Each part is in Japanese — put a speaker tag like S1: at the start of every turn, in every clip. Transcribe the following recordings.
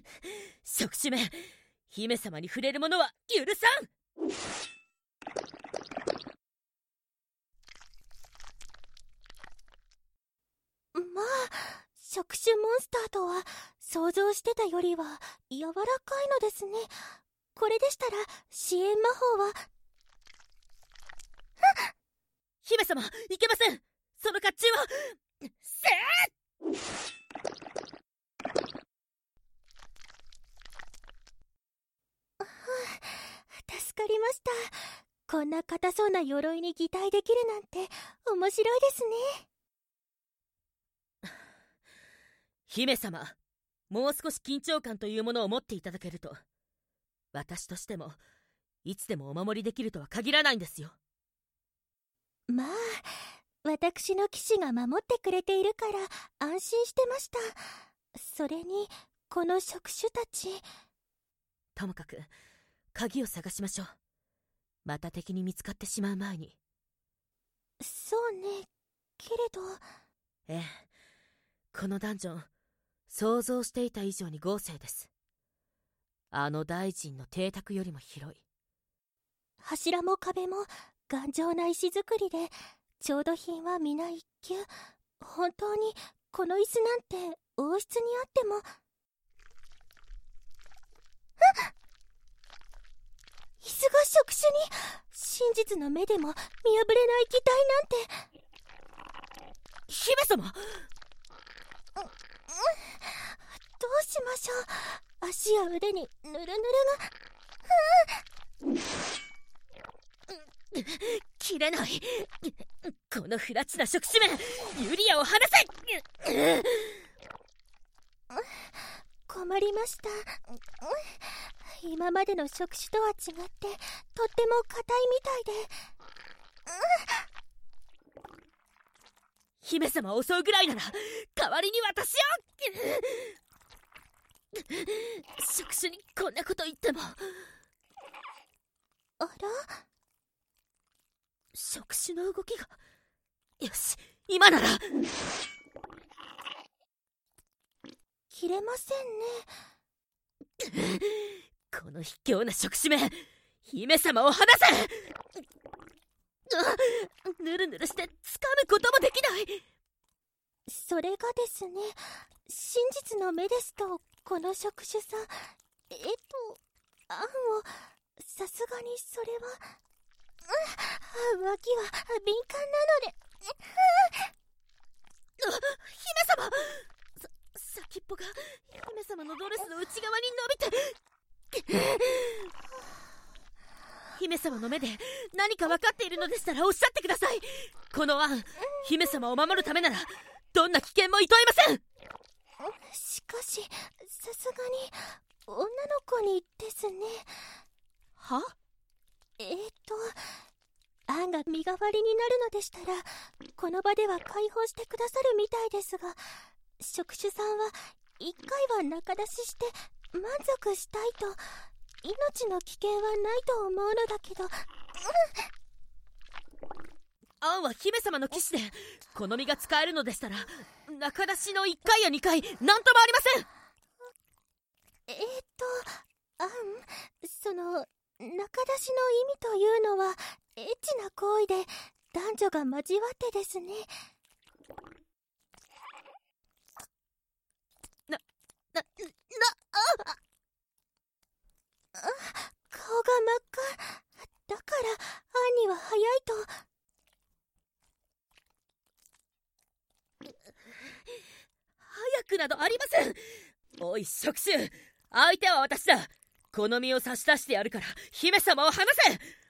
S1: 触手め、姫様に触れる者は許さん。
S2: まあ、触手モンスターとは想像してたよりは柔らかいのですね。これでしたら支援魔法は。
S1: 姫様、いけません。その甲冑はせー。
S2: 助かりました。こんな硬そうな鎧に擬態できるなんて面白いですね。
S1: 姫様、もう少し緊張感というものを持っていただけると、私としてもいつでもお守りできるとは限らないんですよ。
S2: まあ、私の騎士が守ってくれているから安心してました。それにこの触手たち。
S1: ともかく鍵を探しましょう。また敵に見つかってしまう前に。
S2: そうね、けれど。
S1: ええ、このダンジョン、想像していた以上に豪勢です。あの大臣の邸宅よりも広い。
S2: 柱も壁も頑丈な石造りで、調度品は皆一級。本当にこの椅子なんて王室にあっても。椅子が触手に。真実の目でも見破れない擬態なんて。
S1: 姫様、
S2: どうしましょう。足や腕にヌルヌルが。
S1: 切れない。この不埒な触手め、ユリアを離せ。
S2: 困りました。今までの触手とは違ってとっても硬いみたいで。
S1: 姫様を襲うぐらいなら代わりに私を。触手にこんなこと言っても。
S2: あら、
S1: 触手の動きが。よし、今なら。
S2: 切れませんね。
S1: この卑怯な触手め、姫様を離せ。ぬるぬるして掴むこともできない。
S2: それがですね、真実の目ですとこの触手さ、案を、さすがにそれは。脇は敏感なので。
S1: 姫様、先っぽが姫様のドレスの内側に伸びて。姫様の目で何か分かっているのでしたらおっしゃってください。この案、姫様を守るためならどんな危険もいとえません。
S2: しかし、さすがに女の子にですね。
S1: は？
S2: 案が身代わりになるのでしたらこの場では解放してくださるみたいですが、触手さんは一回は仲出しして満足したいと。命の危険はないと思うのだけど。
S1: アンは姫様の騎士で、この身が使えるのでしたら仲出しの1回や2回なんともありません。
S2: アン、その仲出しの意味というのはエッチな行為で男女が交わってですね。顔が真っ赤だからアンには早いと。
S1: 早くなどありません。おい触手、相手は私だ。この身を差し出してやるから姫様を離せ。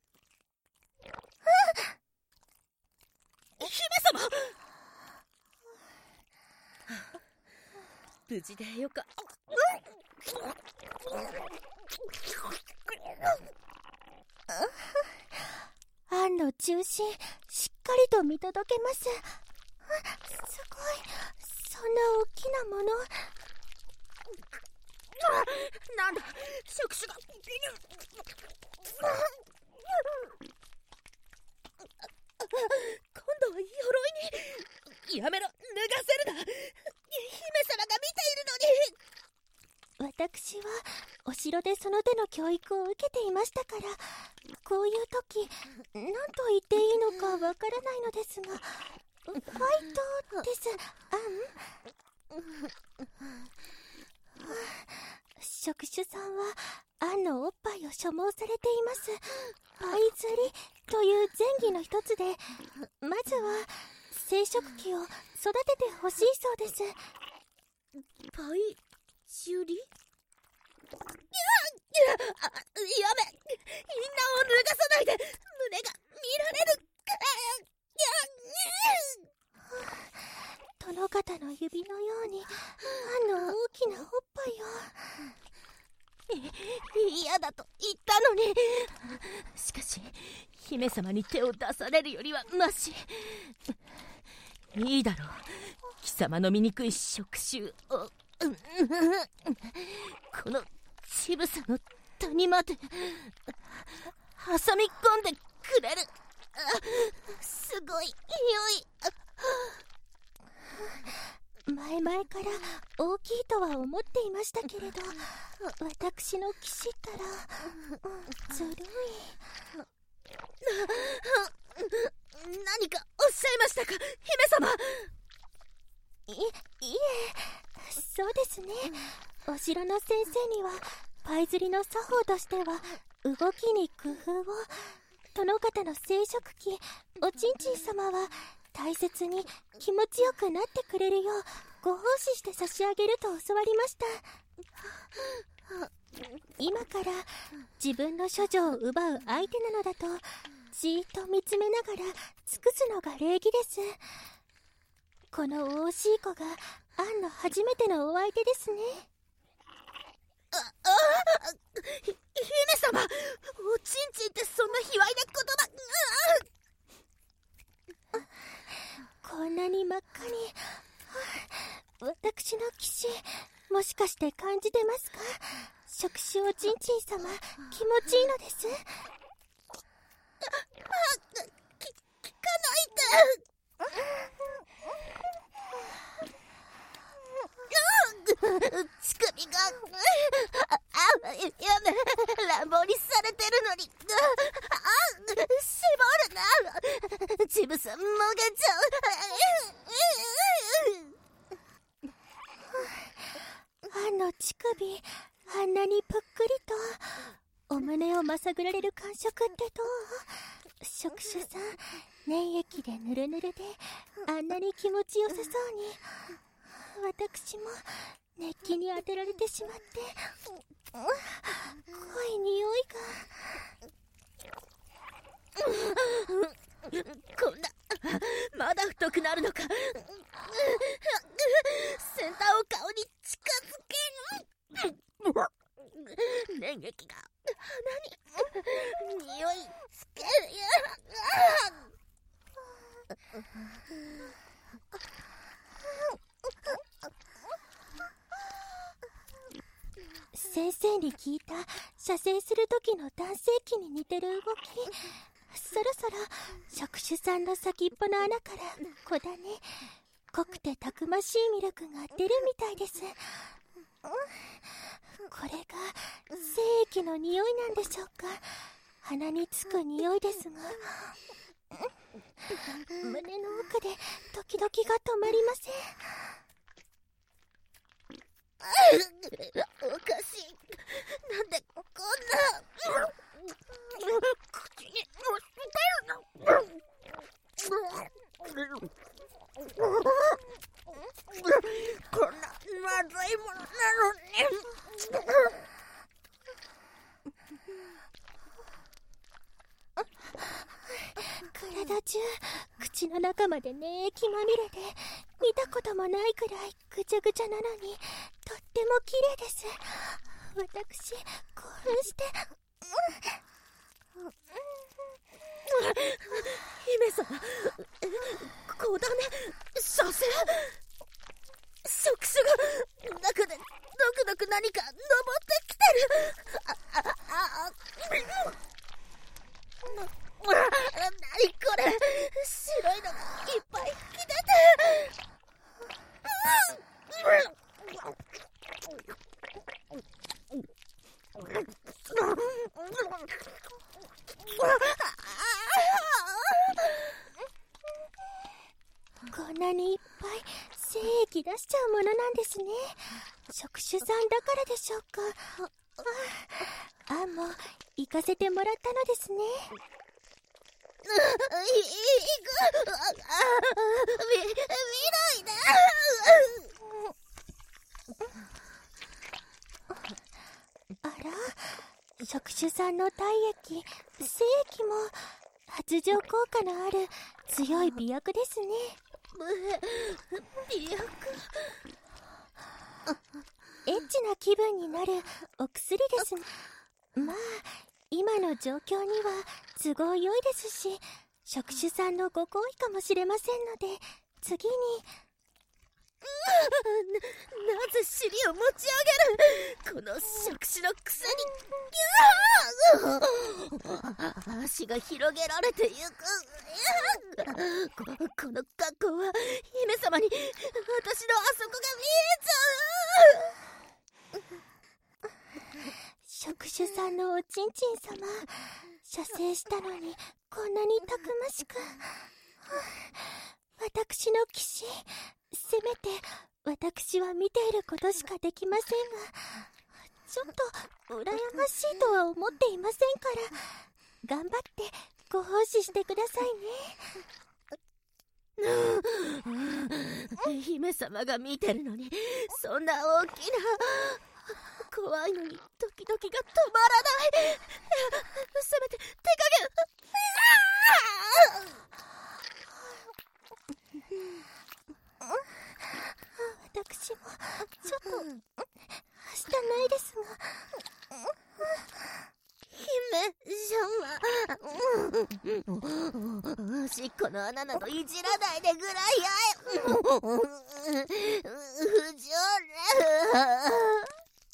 S1: 姫様、無事でよか。
S2: アンの中心しっかりと見届けます。すごい、そんな大きなもの。
S1: なんだ、触手が。今度は鎧に。やめろ、脱がせるな。姫様が見ているのに。
S2: 私はお城でその手の教育を受けていましたから、こういう時何と言っていいのかわからないのですが、ファイトです。職種さんはアンのおっぱいを所望されています。パイ釣りという前儀の一つで、まずは生殖器を育ててほしいそうです。
S1: パイ釣り？やめ、インナーを脱がさないで、胸が見られる。
S2: 殿方の指のようにアンの大きなおっぱいを。
S1: 嫌だと言ったのに。しかし姫様に手を出されるよりはマシ。いいだろう、貴様の醜い触手をこの乳房の谷まで挟み込んでくれる。すごい匂い。
S2: 前々から大きいとは思っていましたけれど、私の騎士ったらずるい。
S1: 何かおっしゃいましたか、姫様？
S2: いえ、そうですね。お城の先生にはパイ釣りの作法としては動きに工夫を、殿方の生殖器おちんちん様は大切に気持ちよくなってくれるようご奉仕して差し上げると教わりました。今から自分の処女を奪う相手なのだとじーっと見つめながら尽くすのが礼儀です。この惜しい子がアンの初めてのお相手ですね。
S1: 姫様、おちんちんってそんな卑猥な言葉。
S2: こんなに真っ赤に。私の騎士、もしかして感じてますか？触手おちんちん様、気持ちいいのです。
S1: 聞かないで。乳首がやめ、乱暴にされてるのに絞るな。乳房もげちゃう。
S2: アンの乳首、あんなにぷっくりとお胸をまさぐられる感触ってどう？触手さん、粘液でぬるぬるであんなに気持ちよさそうに。私も熱気に当てられてしまって濃い匂い
S1: が。こんなまだ太くなるのか。先端を顔に近づける。粘液が鼻に匂いつける。
S2: 先生に聞いた射精する時の男性器に似てる動き。そろそろ触手さんの先っぽの穴から小種、濃くてたくましいミルクが出るみたいです。これが精液の匂いなんでしょうか。鼻につく匂いですが、胸の奥でドキドキが止まりません。
S1: おかしい。なんでこんな口に出るの。こんなまずいものなのに。
S2: 体中、口の中まで粘液まみれで、見たこともないくらいぐちゃぐちゃなのにとっても綺麗です。私、興奮して。
S1: 姫様、小種、射精、触手が中でドクドク何か登ってきてる。何これ、白いのがいっぱい吹き出て。
S2: にいっぱい精液出しちゃうものなんですね。職種さんだからでしょうか。アンも行かせてもらったのですね。
S1: 見ないで。
S2: あら、職種さんの体液、精液も発情効果のある強い美薬ですね。
S1: 美薬。
S2: エッチな気分になるお薬ですね。まあ今の状況には都合良いですし、職種さんのご好意かもしれませんので、次に。
S1: なぜ尻を持ち上げる。この職種のくせに。足が広げられてゆく。この格好は姫様に私のあそこが見えちゃう。
S2: 職種さんのおちんちん様、射精したのにこんなにたくましく。私の騎士、せめて私は見ていることしかできませんが、ちょっと羨ましいとは思っていませんから、頑張ってご奉仕してくださ
S1: いね。姫様が見てるのに、そんな大きな。怖いのにドキドキが止まらない。せめて手加減。
S2: 私もちょっとはしたないですが。
S1: 姫様、おしっこの穴などいじらないでぐらいや。不条理。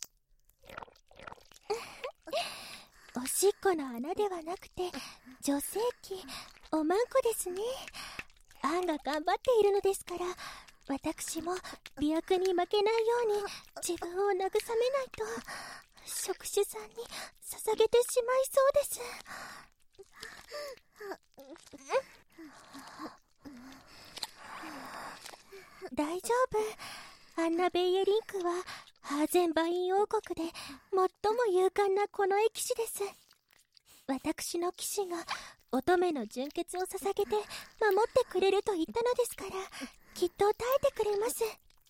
S2: おしっこの穴ではなくて女性器、おまんこですね。アンが頑張っているのですから、私も美薬に負けないように自分を慰めないと、職種さんに捧げてしまいそうです。大丈夫。アンナ・ベイエリンクはハーゼンバイン王国で最も勇敢な近衛騎士です。私の騎士が乙女の純血を捧げて守ってくれると言ったのですから、きっと耐えてくれます。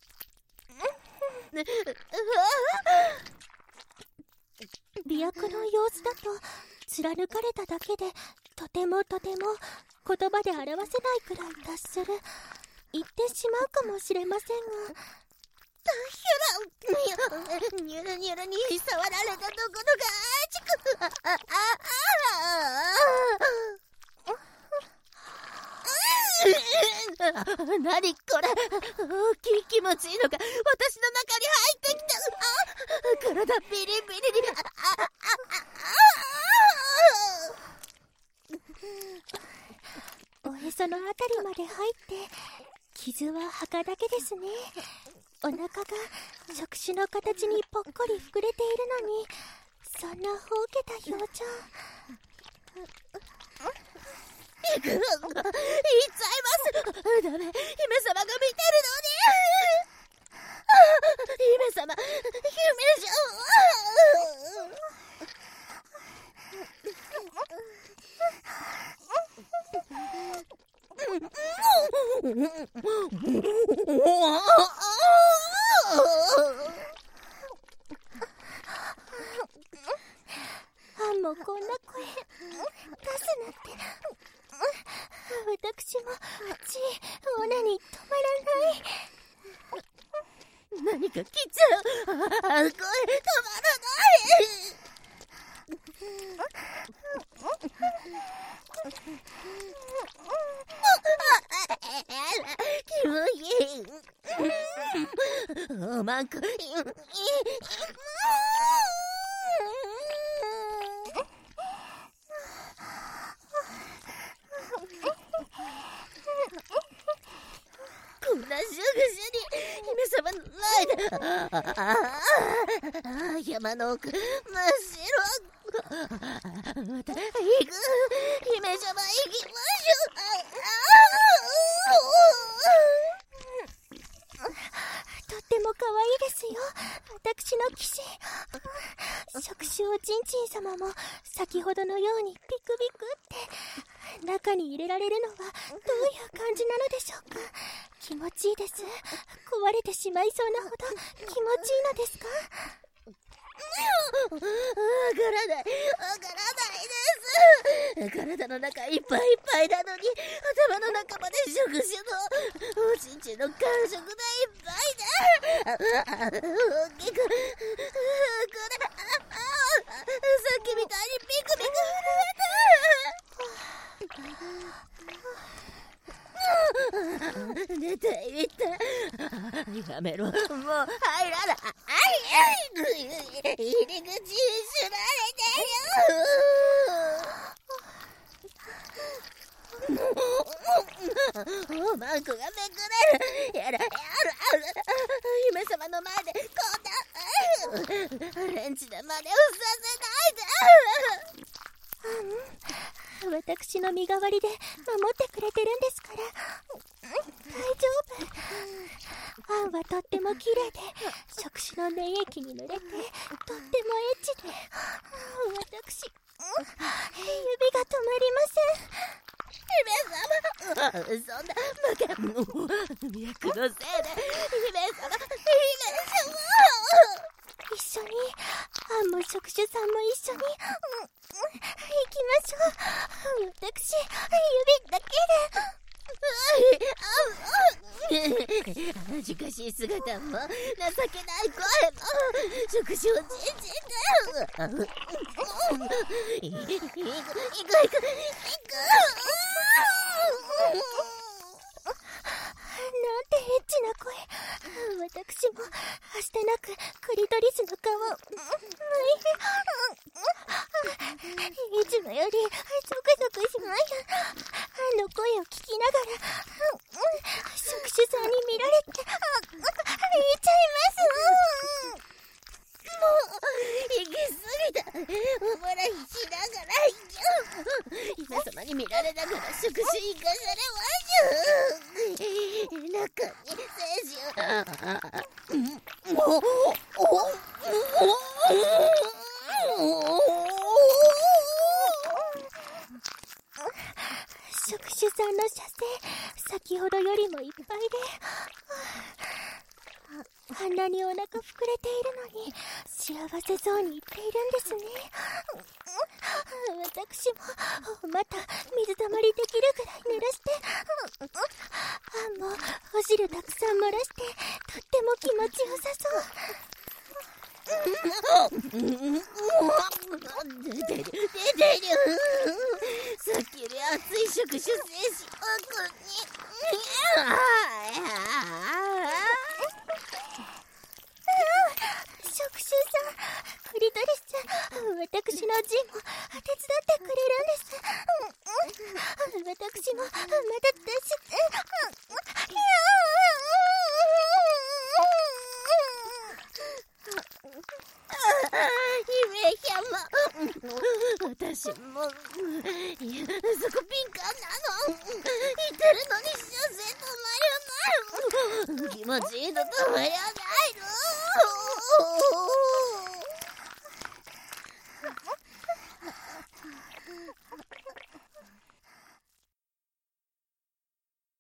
S2: 美薬の様子だと貫かれただけでとても言葉で表せないくらい達する、言ってしまうかもしれませんが、
S1: ニュルニュルに触られたところが何これ。気持ちいいのか。私の中に入ってきた。体ビリビリに。
S2: おへそのあたりまで入って、傷は墓だけですね。お腹が触手の形にぽっこり膨れているのに、そんなほうけた表情。
S1: 言っちゃいます。ダメ、姫様が見てるのに。姫様、姫
S2: アンもこんな声出すなんて。私もオナに止まらない。
S1: 何か来ちゃう。声止まらない。気持ちいい。おまんこ。こんなすぐに姫様の前で。山の奥真っ白。また行く。姫様行きましょう。
S2: いですよ、私の騎士。触手おちんちん様も先ほどのようにビクビクって中に入れられるのはどういう感じなのでしょうか。気持ちいいです。壊れてしまいそうなほど気持ちいいのですか？
S1: わからないです。体の中いっぱいいっぱいなのに、頭の中まで触手のおちんちんの感触でいっぱいで、大きくさっきみたいにビクビク震えて、寝ていて、やめろ、もう入らない。入り口に縛られてる。マンクがめくれる。やる。姫様の前でこんなレンチで真似をさ
S2: せないで。私の身代わりで守ってくれてるんですから、大丈夫。アンはとっても綺麗で、触手の粘液に濡れてとってもエッチで、私指が止まりません。
S1: 姫様、そんな負け脈のせいで、姫様
S2: 一緒に、アンも触手さんも一緒に、行きましょう。私、指だけで。
S1: 恥ずかしい姿も情けない声も触手をちんちんで。行く。
S2: なんてエッチな声。私もはしてなくクリトリスの顔いつもよりゾクゾクします。あの声を聞きながら触手さんに見られて言っちゃいます。
S1: もう行き過ぎた。おもらいしながら姫様に見られながら触手行かされましょう。中に精子
S2: 触手さんの射精、先ほどよりもいっぱいで、あんなにお腹膨れているのに幸せそうに言っているんですね。私もまた水たまりできるぐらい濡らして、あんもお汁たくさん漏らしてとっても気持ちよさそう。
S1: 出てる。さっきより熱い触手精子奥に。
S2: 触手さん、クリトリスちゃん、私の陣も手伝ってくれるんです。私もまだ
S1: 私もそこ敏感なの。言ってるのに射精止まらない。気持ちいいの止まらないの。